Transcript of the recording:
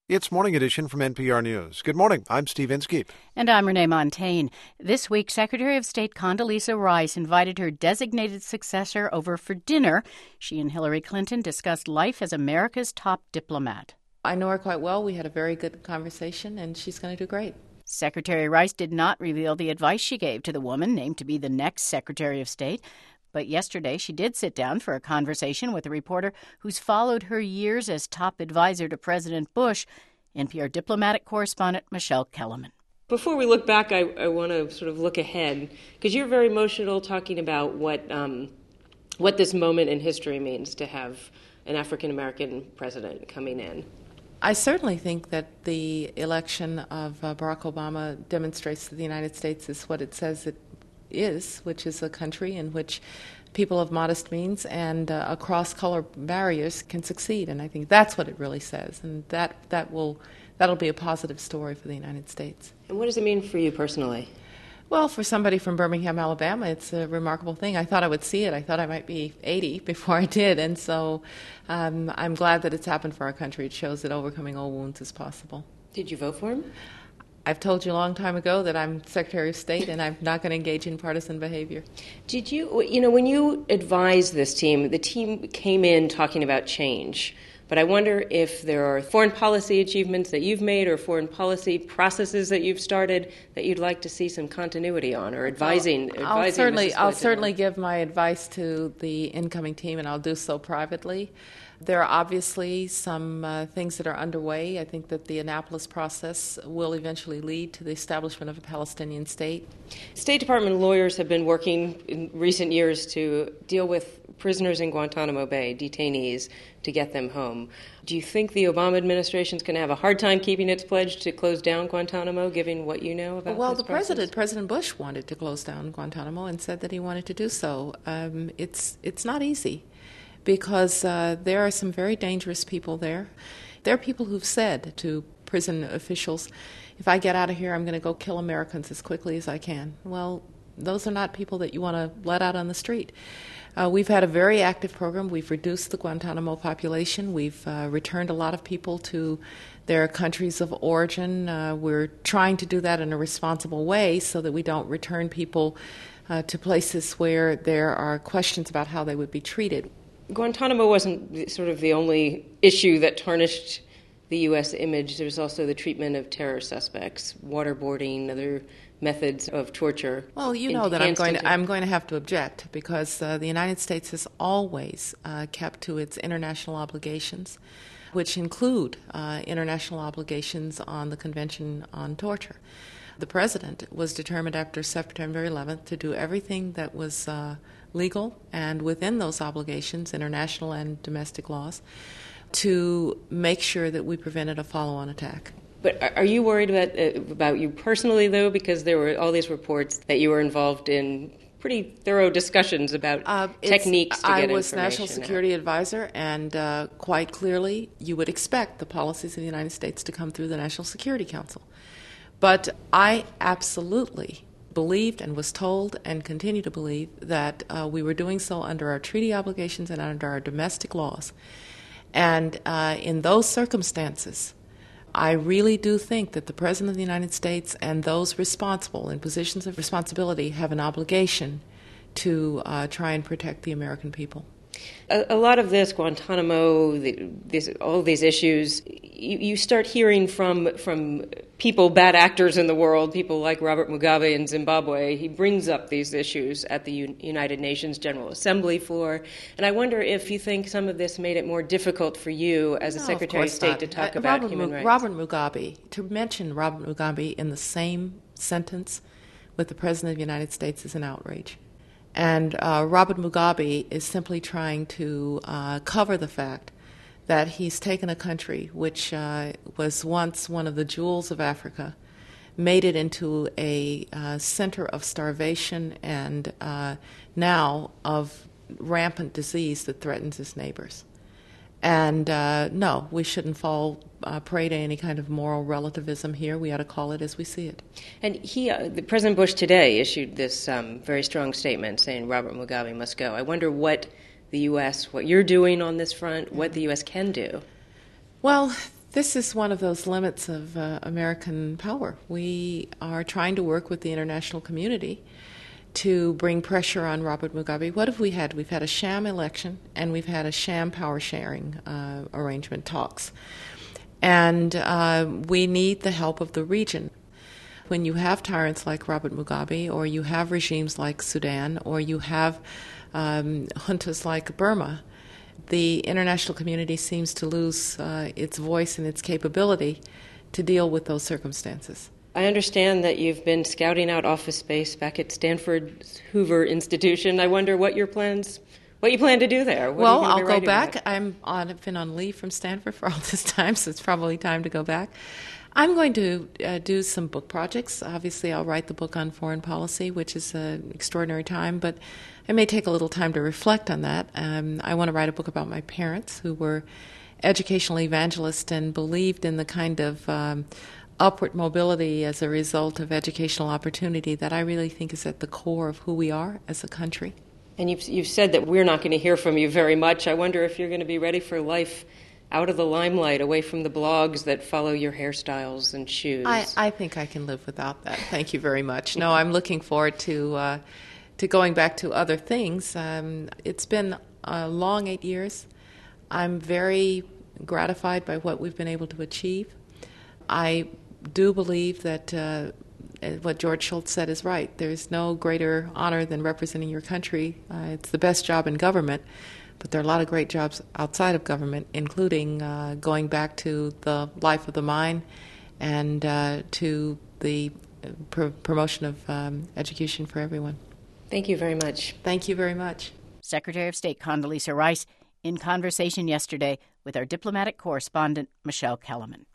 It's Morning Edition from NPR News. Good morning. I'm Steve Inskeep. And I'm Renee Montagne. This week, Secretary of State Condoleezza Rice invited her designated successor over for dinner. She and Hillary Clinton discussed life as America's top diplomat. I know her quite well. We had a very good conversation, and she's going to do great. Secretary Rice did not reveal the advice she gave to the woman named to be the next Secretary of State. But yesterday, she did sit down for a conversation with a reporter who's followed her years as top advisor to President Bush, NPR diplomatic correspondent Michelle Kellerman. Before we look back, I want to sort of look ahead, because you're very emotional talking about what this moment in history means to have an African-American president coming in. I certainly think that the election of Barack Obama demonstrates that the United States is what it says it is, which is a country in which people of modest means and across color barriers can succeed. And I think that's what it really says. And that'll be a positive story for the United States. And what does it mean for you personally? Well, for somebody from Birmingham, Alabama, it's a remarkable thing. I thought I would see it. I thought I might be 80 before I did. And so I'm glad that it's happened for our country. It shows that overcoming old wounds is possible. Did you vote for him? I've told you a long time ago that I'm Secretary of State and I'm not going to engage in partisan behavior. Did you, when you advised this team, the team came in talking about change. But I wonder if there are foreign policy achievements that you've made or foreign policy processes that you've started that you'd like to see some continuity on or advising. I'll certainly give my advice to the incoming team, and I'll do so privately. There are obviously some things that are underway. I think that the Annapolis process will eventually lead to the establishment of a Palestinian state. State Department lawyers have been working in recent years to deal with prisoners in Guantanamo Bay, detainees, to get them home. Do you think the Obama administration is going to have a hard time keeping its pledge to close down Guantanamo, given what you know about this process? President Bush wanted to close down Guantanamo and said that he wanted to do so. It's not easy, because there are some very dangerous people there. There are people who've said to prison officials, if I get out of here, I'm going to go kill Americans as quickly as I can. Well, those are not people that you want to let out on the street. We've had a very active program. We've reduced the Guantanamo population. We've returned a lot of people to their countries of origin. We're trying to do that in a responsible way so that we don't return people to places where there are questions about how they would be treated. Guantanamo wasn't sort of the only issue that tarnished the U.S. image. There's also the treatment of terror suspects, waterboarding, other methods of torture. Well, you know that I'm going to have to object, because the United States has always kept to its international obligations, which include international obligations on the Convention on Torture. The President was determined after September 11th to do everything that was legal and within those obligations, international and domestic laws, to make sure that we prevented a follow-on attack. But are you worried about you personally, though, because there were all these reports that you were involved in pretty thorough discussions about techniques to get information? I was National Security Advisor, and quite clearly you would expect the policies of the United States to come through the National Security Council. But I absolutely believed and was told and continue to believe that we were doing so under our treaty obligations and under our domestic laws. And in those circumstances, I really do think that the President of the United States and those responsible in positions of responsibility have an obligation to try and protect the American people. A lot of this, Guantanamo, all these issues, you start hearing from people, bad actors in the world, people like Robert Mugabe in Zimbabwe. He brings up these issues at the United Nations General Assembly floor. And I wonder if you think some of this made it more difficult for you as a Secretary of State to talk about human rights. Robert Mugabe, to mention Robert Mugabe in the same sentence with the President of the United States is an outrage. And Robert Mugabe is simply trying to cover the fact that he's taken a country which was once one of the jewels of Africa, made it into a center of starvation and now of rampant disease that threatens his neighbors. And no, we shouldn't fall prey to any kind of moral relativism here. We ought to call it as we see it. And President Bush today issued this very strong statement saying Robert Mugabe must go. I wonder what the U.S., what you're doing on this front, what the U.S. can do. Well, This is one of those limits of American power. We are trying to work with the international community to bring pressure on Robert Mugabe. What have we had? We've had a sham election, and we've had a sham power-sharing arrangement talks. And we need the help of the region. When you have tyrants like Robert Mugabe, or you have regimes like Sudan, or you have juntas like Burma, the international community seems to lose its voice and its capability to deal with those circumstances. I understand that you've been scouting out office space back at Stanford's Hoover Institution. I wonder what you plan to do there. Well, I'll go back. I've been on leave from Stanford for all this time, so it's probably time to go back. I'm going to do some book projects. Obviously, I'll write the book on foreign policy, which is an extraordinary time, but it may take a little time to reflect on that. I want to write a book about my parents, who were educational evangelists and believed in the kind of upward mobility as a result of educational opportunity that I really think is at the core of who we are as a country. And you've said that we're not going to hear from you very much. I wonder if you're going to be ready for life out of the limelight, away from the blogs that follow your hairstyles and shoes. I think I can live without that. Thank you very much. No, I'm looking forward to going back to other things. It's been a long 8 years. I'm very gratified by what we've been able to achieve. I do believe that what George Shultz said is right. There's no greater honor than representing your country. It's the best job in government, but there are a lot of great jobs outside of government, including going back to the life of the mine and to the promotion of education for everyone. Thank you very much. Thank you very much. Secretary of State Condoleezza Rice in conversation yesterday with our diplomatic correspondent, Michelle Kellerman.